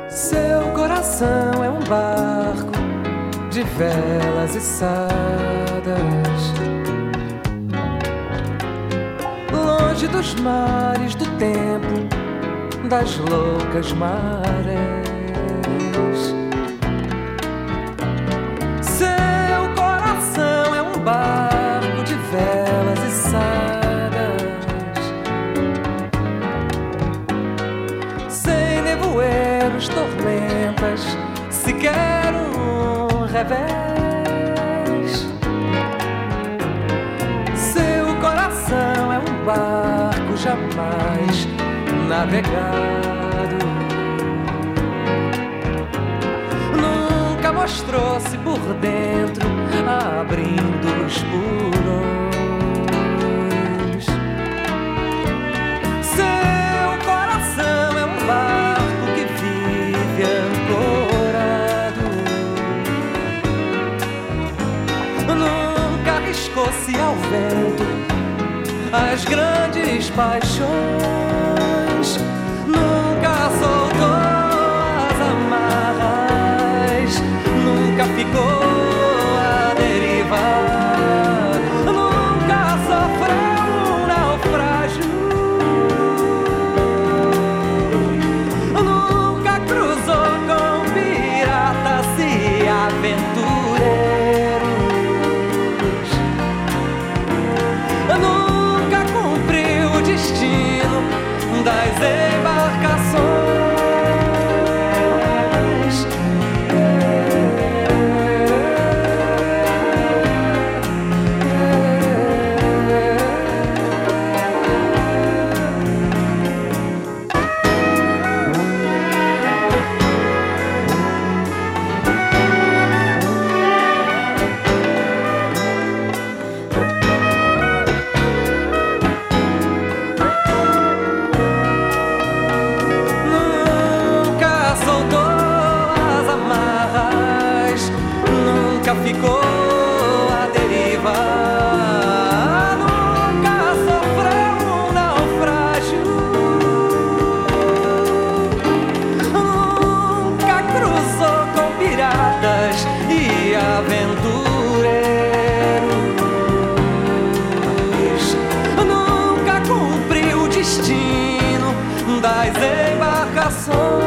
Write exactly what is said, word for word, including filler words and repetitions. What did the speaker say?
Seu coração é um barco de velas içadas, longe dos mares do tempo, das loucas marés. Seu coração é um barco de velas içadas, sem nevoeiros, tormentas, sequer um revés. Seu coração é um barco jamais navegado, nunca mostrou-se por dentro, abrindo os porões. Seu coração é um barco que vive ancorado, nunca arriscou-se ao vento as grandes paixões, nunca soltou as amarras, nunca ficou à deriva, nunca sofreu um naufrágio, nunca cruzou com piratas e aventureiros, nunca cumpriu o destino das embarcações. Nunca ficou à deriva, nunca sofreu um naufrágio, nunca cruzou com piratas e aventureiros, nunca cumpriu o destino das embarcações.